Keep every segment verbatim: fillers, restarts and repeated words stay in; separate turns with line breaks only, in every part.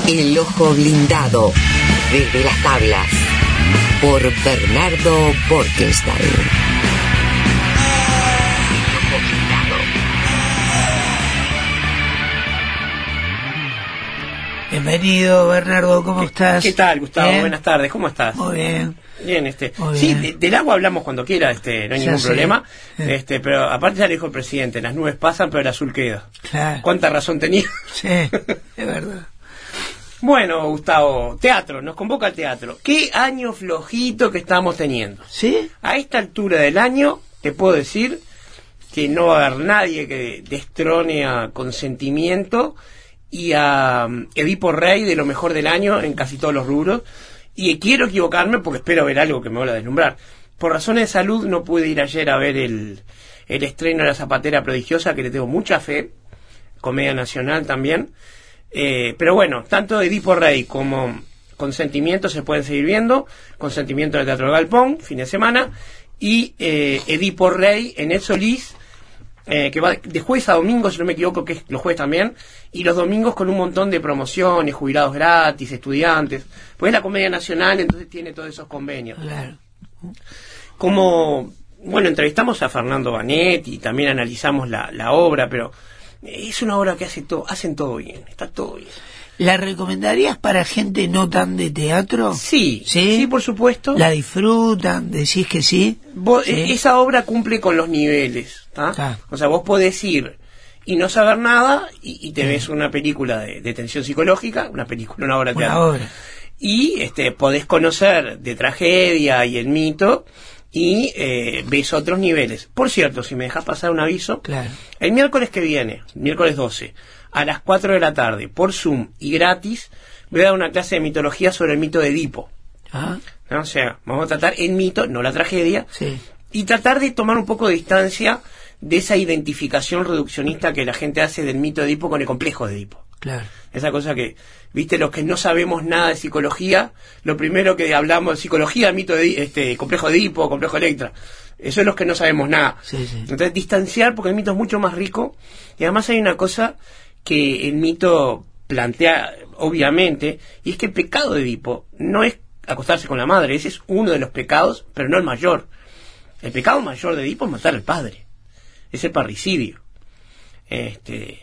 El ojo blindado, desde las tablas, por Bernardo Borkenstein.
Bienvenido, Bernardo, ¿cómo
¿Qué,
estás?
¿Qué tal, Gustavo?
¿Bien?
Buenas tardes, ¿cómo estás?
Muy bien.
Bien, este.
Muy
sí,
bien.
de, del agua hablamos cuando quiera, este, no hay
Ya
ningún
sé.
problema.
Sí.
Este, pero aparte ya le dijo el presidente, las nubes pasan, pero el azul queda.
Claro.
¿Cuánta razón tenía?
Sí, es verdad.
Bueno, Gustavo, teatro, nos convoca al teatro. ¿Qué año flojito que estamos teniendo?
¿Sí?
A esta altura del año, te puedo decir que no va a haber nadie que destrone a Consentimiento y a um, Edipo Rey de lo mejor del año en casi todos los rubros. Y quiero equivocarme porque espero ver algo que me vuelva a deslumbrar. Por razones de salud no pude ir ayer a ver el, el estreno de La Zapatera Prodigiosa, que le tengo mucha fe. Comedia nacional también. Eh, pero bueno, tanto Edipo Rey como Consentimiento se pueden seguir viendo. Consentimiento en el Teatro Galpón, fin de semana. Y eh, Edipo Rey en El Solís, eh, que va de jueves a domingo, si no me equivoco, que es los jueves también. Y los domingos con un montón de promociones, jubilados gratis, estudiantes. Pues es la Comedia Nacional, entonces tiene todos esos convenios.
Claro.
Como, bueno, entrevistamos a Fernando Banet y también analizamos la, la obra, pero es una obra que hace todo, hacen todo bien, está todo bien.
¿La recomendarías para gente no tan de teatro?
Sí,
¿Sí?
sí, por supuesto.
¿La disfrutan? ¿Decís que sí?
Vos,
¿Sí?
Esa obra cumple con los niveles, ¿tá?
Ah.
O sea, vos podés ir y no saber nada y, y te ves una película de, de tensión psicológica, una película, una obra de
Una
teatro.
obra.
Y este, podés conocer de tragedia y el mito y eh, ves otros niveles. Por cierto, si me dejas pasar un aviso,
Claro.
el miércoles que viene, miércoles doce, a las cuatro de la tarde, por Zoom y gratis, voy a dar una clase de mitología sobre el mito de Edipo.
Ah,
¿No? O sea, vamos a tratar el mito, no la tragedia,
sí.
y tratar de tomar un poco de distancia de esa identificación reduccionista que la gente hace del mito de Edipo con el complejo de Edipo.
Claro.
Esa cosa que, viste, los que no sabemos nada de psicología, lo primero que hablamos de psicología, mito de este complejo de Edipo, complejo de Electra. Eso es los que no sabemos nada.
Sí, sí.
Entonces, distanciar, porque el mito es mucho más rico, y además hay una cosa que el mito plantea, obviamente, y es que el pecado de Edipo no es acostarse con la madre, ese es uno de los pecados, pero no el mayor. El pecado mayor de Edipo es matar al padre, es el parricidio. Este,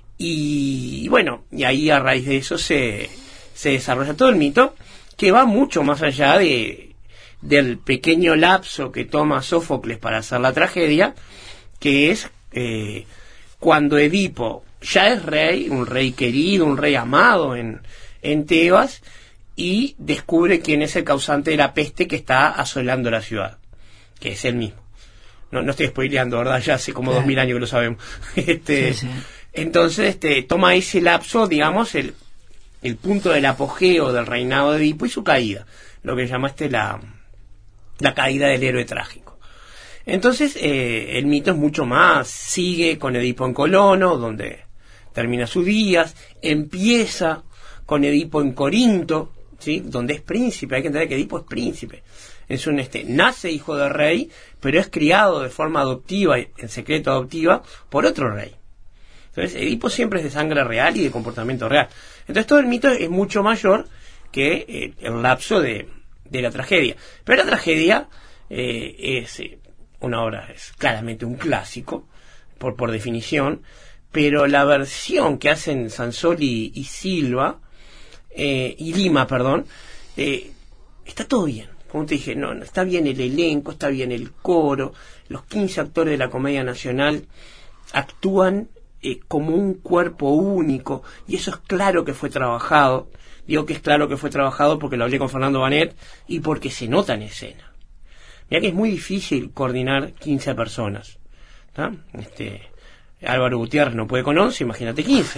y bueno, y ahí a raíz de eso se, se desarrolla todo el mito, que va mucho más allá de del pequeño lapso que toma Sófocles para hacer la tragedia, que es eh, cuando Edipo ya es rey, un rey querido, un rey amado en, en Tebas, y descubre quién es el causante de la peste que está asolando la ciudad, que es él mismo. No, no estoy spoileando, ¿verdad? Ya hace como
Claro.
dos mil años que lo sabemos. este,
Sí, sí.
Entonces este, toma ese lapso, digamos, el, el punto del apogeo del reinado de Edipo y su caída, lo que llamaste la, la caída del héroe trágico. Entonces eh, el mito es mucho más, sigue con Edipo en Colono, donde termina sus días, empieza con Edipo en Corinto, ¿sí? Donde es príncipe. Hay que entender que Edipo es príncipe. Es un este nace hijo de rey, pero es criado de forma adoptiva, en secreto adoptiva, por otro rey. Entonces Edipo siempre es de sangre real y de comportamiento real. Entonces todo el mito es mucho mayor que eh, el lapso de, de la tragedia. Pero la tragedia eh, es eh, una obra, es claramente un clásico, por, por definición, pero la versión que hacen Sansoli y Silva, eh, y Lima, perdón, eh, está todo bien. Como te dije, no, no, está bien el elenco, está bien el coro, los quince actores de la Comedia Nacional actúan eh, como un cuerpo único, y eso es claro que fue trabajado. Digo que es claro que fue trabajado porque lo hablé con Fernando Banet y porque se nota en escena. Mira que es muy difícil coordinar quince personas, ¿tá? Este, Álvaro Gutiérrez no puede con once, imagínate quince.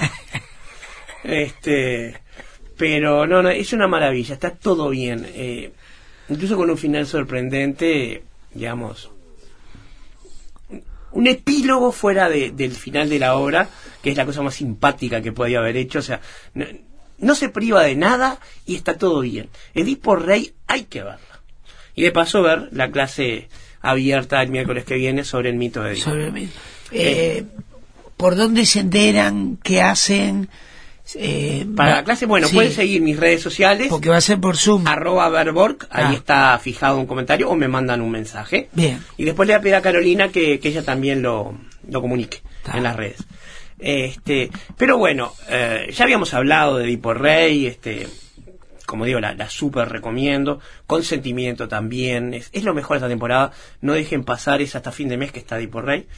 este, pero no, no, es una maravilla, está todo bien. Eh, incluso con un final sorprendente, digamos, un epílogo fuera de, del final de la obra, que es la cosa más simpática que podía haber hecho. O sea, no, no se priva de nada y está todo bien. Edipo Rey hay que verla. Y de paso ver la clase abierta el miércoles que viene sobre el mito de Edipo.
Sobre el mito. Eh, ¿Por dónde se enteran? ¿Qué hacen? Eh,
Para la clase, bueno,
sí,
pueden seguir mis redes sociales.
porque va a ser por Zoom.
Arroba Verborg, ahí
Ah.
está fijado un comentario o me mandan un mensaje.
Bien.
Y después le voy a pedir a Carolina que, que ella también lo, lo comunique
Está.
en las redes. Este, pero bueno, eh, ya habíamos hablado de Edipo Rey, este, como digo, la, la super recomiendo. Consentimiento también, es, es lo mejor de esta temporada. No dejen pasar, es hasta fin de mes que está Edipo Rey.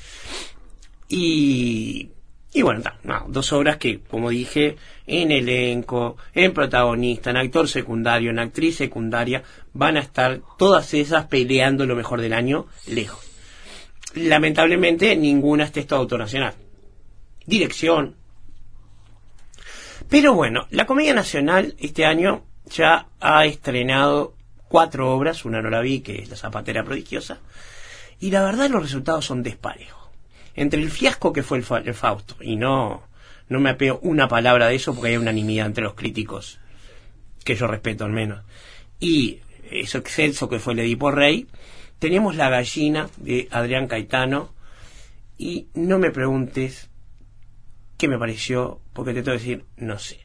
Y, y bueno, ta, no, dos obras que, como dije, en elenco, en protagonista, en actor secundario, en actriz secundaria, van a estar todas esas peleando lo mejor del año lejos. Lamentablemente, ninguna es texto de autor nacional. Dirección. Pero bueno, la Comedia Nacional este año ya ha estrenado cuatro obras, una no la vi, que es La Zapatera Prodigiosa, y la verdad los resultados son desparejos. Entre el fiasco que fue el, fa- el Fausto, y no, no me apego una palabra de eso porque hay unanimidad entre los críticos, que yo respeto al menos, y eso excelso que fue el Edipo Rey, tenemos La Gallina de Adrián Caetano, y no me preguntes qué me pareció, porque te tengo que decir, no sé.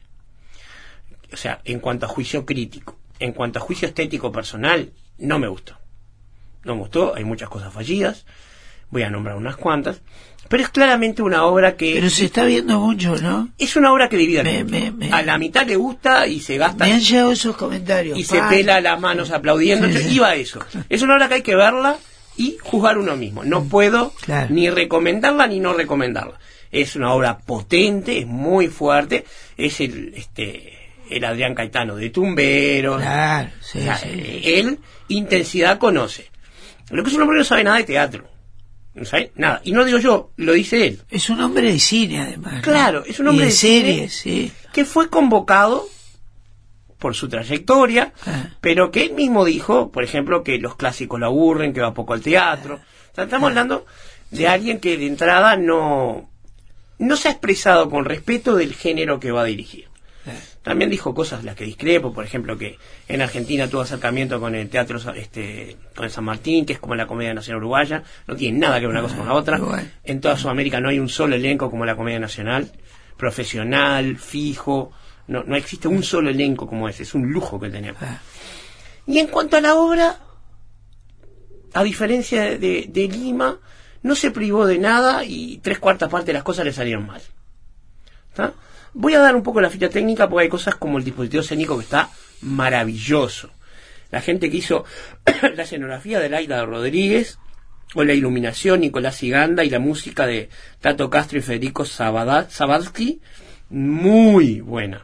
O sea, en cuanto a juicio crítico, en cuanto a juicio estético personal, no me gustó. No me gustó, hay muchas cosas fallidas, voy a nombrar unas cuantas, pero es claramente una obra que...
Pero se está viendo mucho, ¿no?
Es una obra que divide al
Me-
mundo.
me- me-
A la mitad le gusta y se gasta...
Me han llegado esos comentarios.
y se
Pa.
pela las manos aplaudiendo.
Sí,
Entonces,
sí.
iba a eso. Es una obra que hay que verla y juzgar uno mismo. No puedo
Claro.
ni recomendarla ni no recomendarla. Es una obra potente, es muy fuerte. Es el este el Adrián Caetano de Tumberos.
Claro, sí,
O sea,
sí.
eh, él intensidad conoce. Lo que es un hombre que no sabe nada de teatro. No sabe nada. Y no digo yo, lo dice él.
Es un hombre de cine, además. ¿no?
Claro, es un
Y
hombre
de
de cine.
series, sí.
Que fue convocado por su trayectoria,
Ah.
pero que él mismo dijo, por ejemplo, que los clásicos lo aburren, que va poco al teatro. O sea, estamos hablando de alguien que de entrada no, no se ha expresado con respeto del género que va a dirigir. También dijo cosas las que discrepo, por ejemplo, que en Argentina tuvo acercamiento con el teatro, este, con el San Martín, que es como la Comedia Nacional Uruguaya, no tiene nada que ver una cosa con la otra.
Uruguay.
En toda Sudamérica no hay un solo elenco como la Comedia Nacional, profesional, fijo, no, no existe un solo elenco como ese, es un lujo que tenemos.
Ah.
Y en cuanto a la obra, a diferencia de, de, de Lima, no se privó de nada y tres cuartas partes de las cosas le salieron mal. ¿Está? Voy a dar un poco la ficha técnica porque hay cosas como el dispositivo escénico que está maravilloso. La gente que hizo la escenografía de Laila Rodríguez, o la iluminación Nicolás Siganda y la música de Tato Castro y Federico Sabada- Sabadsky, muy buena.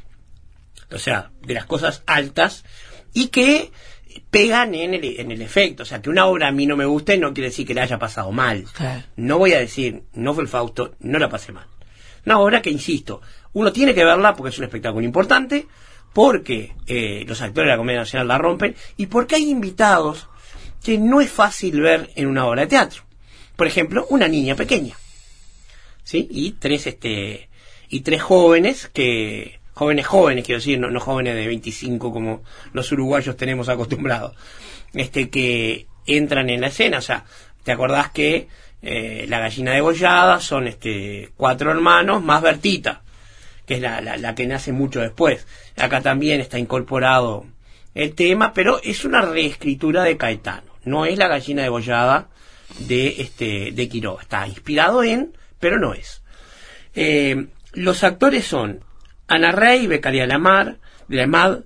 O sea, de las cosas altas y que pegan en el, en el efecto. O sea, que una obra a mí no me guste no quiere decir que la haya pasado mal.
Claro.
No voy a decir, no fue el Fausto, no la pasé mal. Una obra que, insisto, uno tiene que verla porque es un espectáculo importante, porque eh, los actores de la Comedia Nacional la rompen y porque hay invitados que no es fácil ver en una obra de teatro. Por ejemplo, una niña pequeña, ¿sí? Y tres este y tres jóvenes que jóvenes jóvenes quiero decir, no, no jóvenes de veinticinco como los uruguayos tenemos acostumbrados, este que entran en la escena. O sea, ¿te acordás que eh, La Gallina Degollada son este cuatro hermanos más Bertita, que es la, la, la que nace mucho después? Acá también está incorporado el tema, pero es una reescritura de Caetano, no es La Gallina Degollada de este de Quiroga. Está inspirado en, pero no es. Eh, los actores son Ana Rey, Becaria Lamar, de la Mad,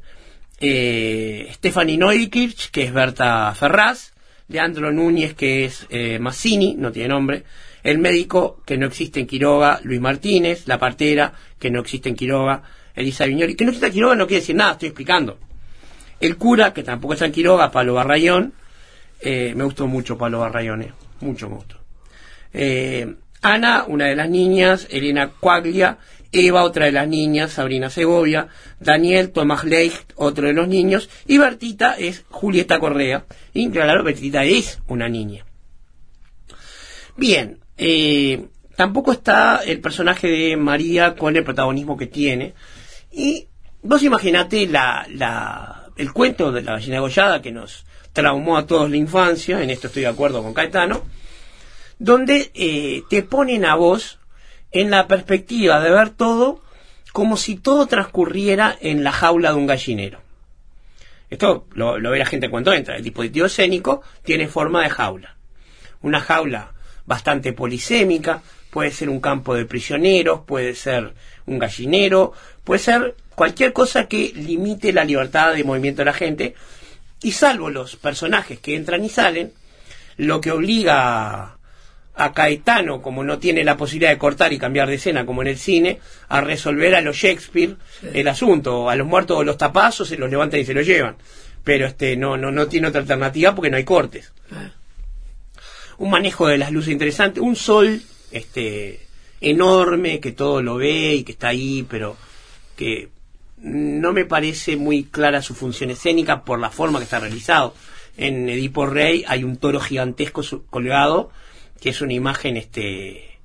eh, Stephanie Neukirch, que es Berta Ferraz, Leandro Núñez, que es eh, Mazzini, no tiene nombre, el médico, que no existe en Quiroga, Luis Martínez, la partera, que no existe en Quiroga, Elisa Viñori, que no existe en Quiroga no quiere decir nada, estoy explicando. El cura, que tampoco está en Quiroga, Pablo Barrayón, eh, me gustó mucho Pablo Barrayón, eh, mucho me gustó. Eh, Ana, una de las niñas, Elena Quaglia, Eva, otra de las niñas, Sabrina Segovia, Daniel, Tomás Leicht, otro de los niños, y Bertita es Julieta Correa, y claro, Bertita es una niña. Bien, eh, tampoco está el personaje de María con el protagonismo que tiene, y vos imaginate la, la, el cuento de La Gallina Degollada que nos traumó a todos la infancia, en esto estoy de acuerdo con Caetano, donde eh, te ponen a vos en la perspectiva de ver todo como si todo transcurriera en la jaula de un gallinero. Esto lo, lo ve la gente cuando entra. El dispositivo escénico tiene forma de jaula. Una jaula bastante polisémica, puede ser un campo de prisioneros, puede ser un gallinero, puede ser cualquier cosa que limite la libertad de movimiento de la gente, y salvo los personajes que entran y salen, lo que obliga a, a Caetano, como no tiene la posibilidad de cortar y cambiar de escena como en el cine, a resolver a los Shakespeare sí. el asunto. A los muertos los tapazos se los levantan y se los llevan, pero este no no no tiene otra alternativa porque no hay cortes. Ah. Un manejo de las luces interesante, un sol este enorme que todo lo ve y que está ahí, pero que no me parece muy clara su función escénica por la forma que está realizado. En Edipo Rey hay un toro gigantesco colgado, que es una imagen este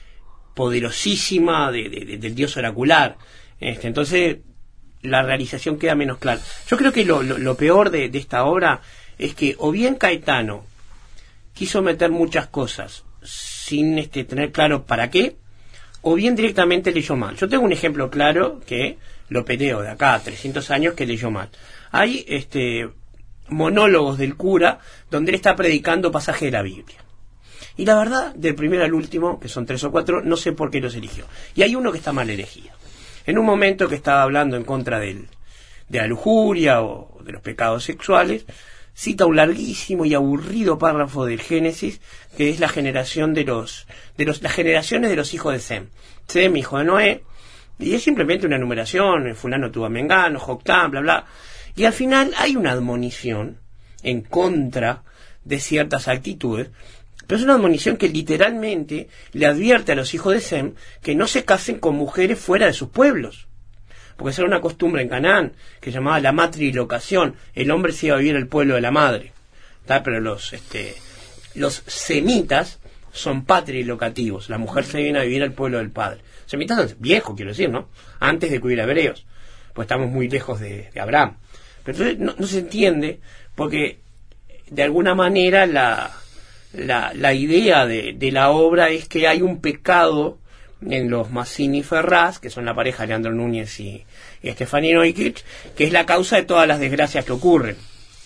poderosísima de, de, de, del dios oracular. Este, entonces la realización queda menos clara. Yo creo que lo, lo, lo peor de, de esta obra es que o bien Caetano quiso meter muchas cosas sin este, tener claro para qué, o bien directamente leyó mal. Yo tengo un ejemplo claro que lo peleo de acá a trescientos años que leyó mal. Hay este monólogos del cura donde él está predicando pasajes de la Biblia. Y la verdad, del primero al último, que son tres o cuatro, no sé por qué los eligió. Y hay uno que está mal elegido. En un momento que estaba hablando en contra del, de la lujuria o de los pecados sexuales, cita un larguísimo y aburrido párrafo del Génesis, que es la generación de los, de los, las generaciones de los hijos de Sem. Sem, hijo de Noé, y es simplemente una enumeración, fulano tuvo a Mengano, Joctán, bla, bla. Y al final hay una admonición en contra de ciertas actitudes, pero es una admonición que literalmente le advierte a los hijos de Sem que no se casen con mujeres fuera de sus pueblos. Porque esa era una costumbre en Canaán que se llamaba la matrilocación. El hombre se iba a vivir al pueblo de la madre. ¿Tá? Pero los este los semitas son patrilocativos. La mujer se viene a vivir al pueblo del padre. Semitas son viejos, quiero decir, ¿no? Antes de que hubiera hebreos. Pues estamos muy lejos de, de Abraham. Pero entonces no, no se entiende porque de alguna manera la, la, la idea de, de la obra es que hay un pecado en los Mazzini y Ferraz, que son la pareja Leandro Núñez y, y Estefanía Neukirch, que es la causa de todas las desgracias que ocurren.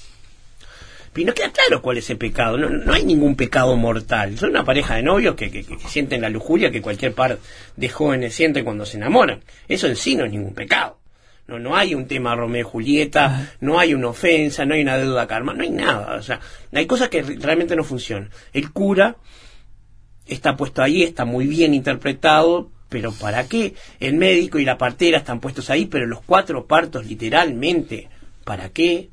Pero no queda claro cuál es el pecado, no, no hay ningún pecado mortal. Son una pareja de novios que, que, que sienten la lujuria que cualquier par de jóvenes siente cuando se enamoran. Eso en sí no es ningún pecado. No, no hay un tema Romeo y Julieta, no hay una ofensa, no hay una deuda karma, no hay nada. O sea, hay cosas que realmente no funcionan. El cura está puesto ahí, está muy bien interpretado, pero ¿para qué? El médico y la partera están puestos ahí, pero los cuatro partos literalmente, ¿para qué?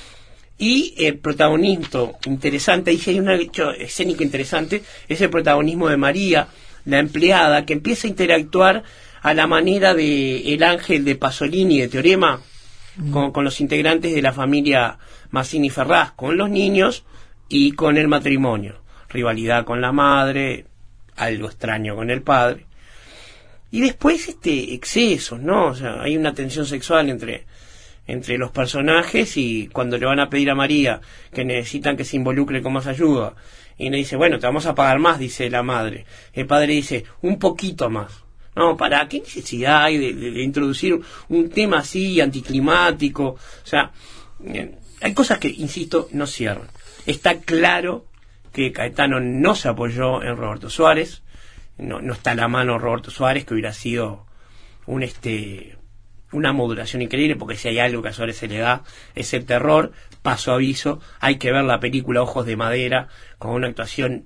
Y el protagonismo interesante, ahí sí hay una hecho escénica interesante, es el protagonismo de María, la empleada, que empieza a interactuar a la manera de el ángel de Pasolini de Teorema, mm. con, con los integrantes de la familia Mazzini Ferraz, con los niños y con el matrimonio. Rivalidad con la madre, algo extraño con el padre. Y después este excesos, ¿no? O sea, hay una tensión sexual entre, entre los personajes, y cuando le van a pedir a María que necesitan que se involucre con más ayuda, y le dice, bueno, te vamos a pagar más, dice la madre. El padre dice, un poquito más. No, ¿para qué necesidad hay de, de, de introducir un tema así anticlimático? O sea, eh, hay cosas que, insisto, no cierran. Está claro que Caetano no se apoyó en Roberto Suárez, no, no está a la mano Roberto Suárez, que hubiera sido un este una modulación increíble, porque si hay algo que a Suárez se le da es el terror. Paso aviso, hay que ver la película Ojos de Madera, con una actuación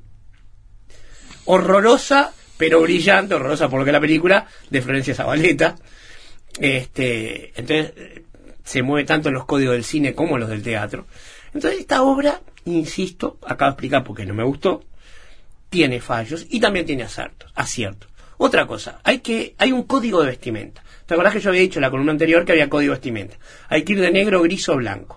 horrorosa, pero brillante, horrorosa por lo que es la película, de Florencia Zavaleta. Este, entonces se mueve tanto en los códigos del cine como en los del teatro. Entonces esta obra, insisto, acabo de explicar por qué no me gustó, tiene fallos y también tiene aciertos. aciertos. Otra cosa, hay que hay un código de vestimenta. ¿Te acordás que yo había dicho en la columna anterior que había código de vestimenta? Hay que ir de negro, gris o blanco.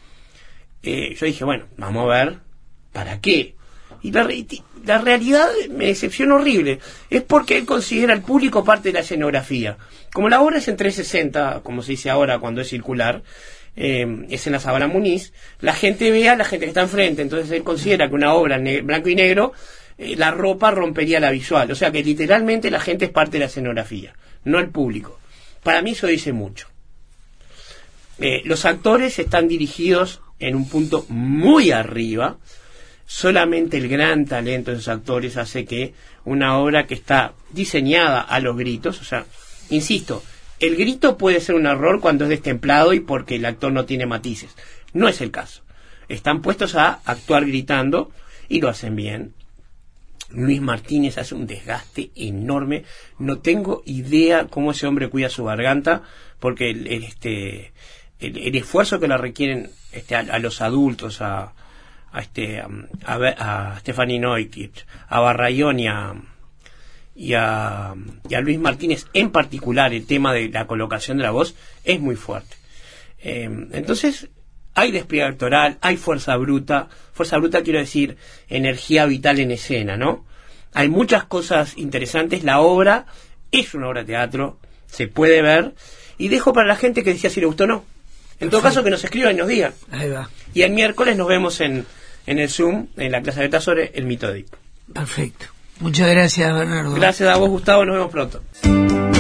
Eh, yo dije, bueno, vamos a ver, ¿para qué? Y la, la realidad me decepciona horrible. Es porque él considera al público parte de la escenografía. Como la obra es en trescientos sesenta, como se dice ahora cuando es circular, eh, es en la Sabana Muniz, la gente ve a la gente que está enfrente. Entonces él considera que una obra en blanco y negro, eh, la ropa rompería la visual. O sea que literalmente la gente es parte de la escenografía, no el público. Para mí eso dice mucho. Eh, los actores están dirigidos en un punto muy arriba. Solamente el gran talento de esos actores hace que una obra que está diseñada a los gritos, o sea, insisto, el grito puede ser un error cuando es destemplado y porque el actor no tiene matices. No es el caso. Están puestos a actuar gritando y lo hacen bien. Luis Martínez hace un desgaste enorme. No tengo idea cómo ese hombre cuida su garganta, porque el, el, este, el, el esfuerzo que le requieren este, a, a los adultos, a, a, este, a, a Stephanie Neukirch, a Barrayón y a, y, a, y a Luis Martínez, en particular el tema de la colocación de la voz, es muy fuerte. Eh, entonces, hay despliegue actoral, hay fuerza bruta. Fuerza bruta quiero decir energía vital en escena, ¿no? Hay muchas cosas interesantes. La obra es una obra de teatro, se puede ver. Y dejo para la gente que decía si le gustó o no. En Perfecto. Todo caso que nos escriban y nos digan.
Ahí va.
Y el miércoles nos vemos en, en el Zoom, en la clase abierta sobre el mito de Edipo.
Perfecto. Muchas gracias, Bernardo.
Gracias a vos, Gustavo. Nos vemos pronto.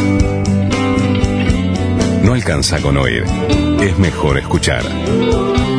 No alcanza con oír. Es mejor escuchar.